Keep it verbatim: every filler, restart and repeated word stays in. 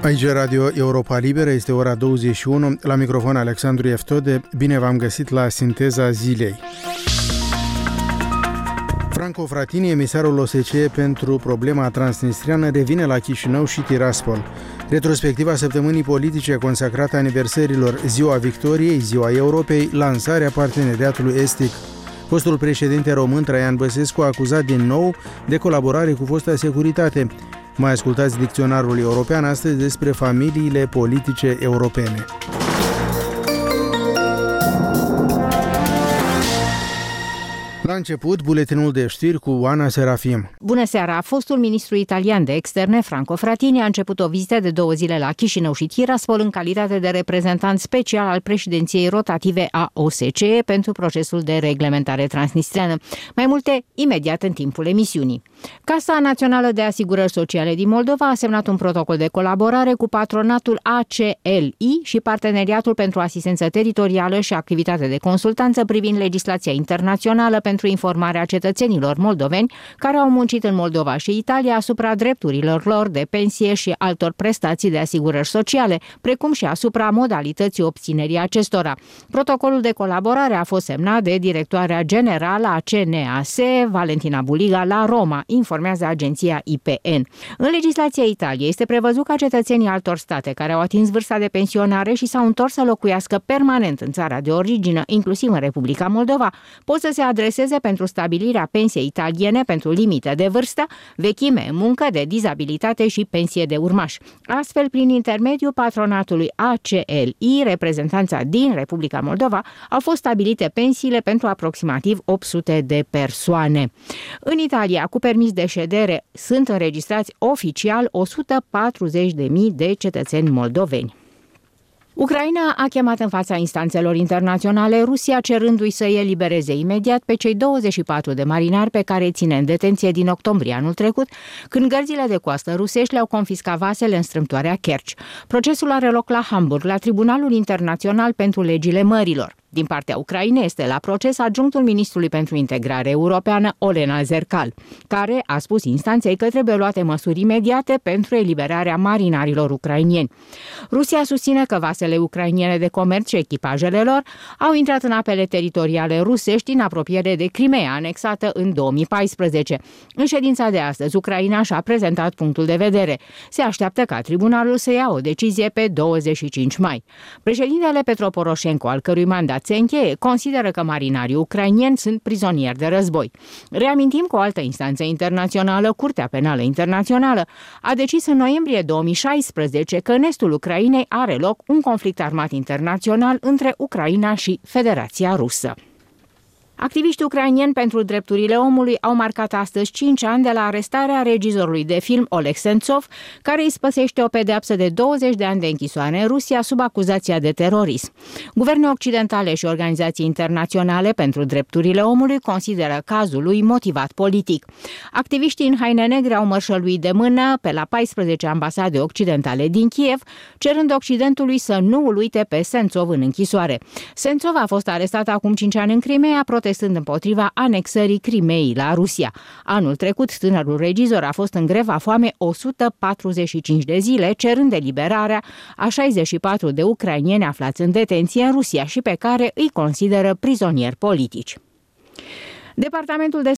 Aici Radio Europa Liberă, este ora douăzeci și unu, la microfon Alexandru Eftode. Bine v-am găsit la Sinteza Zilei. Franco Frattini, emisarul O S C E pentru problema transnistriană, revine la Chișinău și Tiraspol. Retrospectiva săptămânii politice consacrată aniversărilor Ziua Victoriei, Ziua Europei, lansarea parteneriatului estic. Fostul președinte român Traian Băsescu a acuzat din nou de colaborare cu fosta securitate. Mai ascultați dicționarul european astăzi despre familiile politice europene. La început, buletinul de știri cu Oana Serafim. Bună seara! Fostul ministru italian de externe, Franco Frattini, a început o vizită de două zile la Chișinău și Tiraspol în calitate de reprezentant special al președinției rotative a O S C E pentru procesul de reglementare transnistreană. Mai multe, imediat în timpul emisiunii. Casa Națională de Asigurări Sociale din Moldova a semnat un protocol de colaborare cu patronatul A C L I și Parteneriatul pentru Asistență Teritorială și Activitate de Consultanță privind legislația internațională pentru informarea cetățenilor moldoveni care au muncit în Moldova și Italia asupra drepturilor lor de pensie și altor prestații de asigurări sociale, precum și asupra modalității obținerii acestora. Protocolul de colaborare a fost semnat de directoarea generală a C N A S, Valentina Buliga, la Roma, informează agenția I P N. În legislația Italiei este prevăzut ca cetățenii altor state care au atins vârsta de pensionare și s-au întors să locuiască permanent în țara de origine, inclusiv în Republica Moldova, pot să se adreseze pentru stabilirea pensiei italiene pentru limite de vârstă, vechime, muncă, de dizabilitate și pensie de urmaș. Astfel, prin intermediul patronatului A C L I, reprezentanța din Republica Moldova, au fost stabilite pensiile pentru aproximativ opt sute de persoane. În Italia, cu permis de ședere, sunt înregistrați oficial o sută patruzeci de mii de cetățeni moldoveni. Ucraina a chemat în fața instanțelor internaționale Rusia cerându-i să elibereze imediat pe cei douăzeci și patru de marinari pe care îi ține în detenție din octombrie anul trecut, când gărzile de coastă rusești le-au confiscat vasele în strâmtoarea Kerch. Procesul are loc la Hamburg, la Tribunalul Internațional pentru Legile Mărilor. Din partea Ucrainei este la proces adjunctul ministrului pentru integrare europeană, Olena Zerkal, care a spus instanței că trebuie luate măsuri imediate pentru eliberarea marinarilor ucrainieni. Rusia susține că vasele ucrainiene de comerț și echipajele lor au intrat în apele teritoriale rusești în apropiere de Crimea, anexată în două mii paisprezece. În ședința de astăzi, Ucraina și-a prezentat punctul de vedere. Se așteaptă ca tribunalul să ia o decizie pe douăzeci și cinci mai. Președintele Petro Poroșenko, al cărui mandat se încheie, consideră că marinarii ucrainieni sunt prizonieri de război. Reamintim că o altă instanță internațională, Curtea Penală Internațională, a decis în noiembrie două mii șaisprezece că în estul Ucrainei are loc un conflict armat internațional între Ucraina și Federația Rusă. Activiștii ucrainieni pentru drepturile omului au marcat astăzi cinci ani de la arestarea regizorului de film Oleg Sentsov, care îi spăsește o pedeapsă de douăzeci de ani de închisoare în Rusia sub acuzația de terorism. Guverne occidentale și organizații internaționale pentru drepturile omului consideră cazul lui motivat politic. Activiștii în haine negre au mărșăluit de mână pe la paisprezece ambasade occidentale din Kiev, cerând Occidentului să nu îl uite pe Sentsov în închisoare. Sentsov a fost arestat acum cinci ani în Crimea, protestând împotriva anexării Crimeei la Rusia. Anul trecut, tânărul regizor a fost în greva foame o sută patruzeci și cinci de zile, cerând eliberarea a șaizeci și patru de ucrainieni aflați în detenție în Rusia și pe care îi consideră prizonieri politici. Departamentul de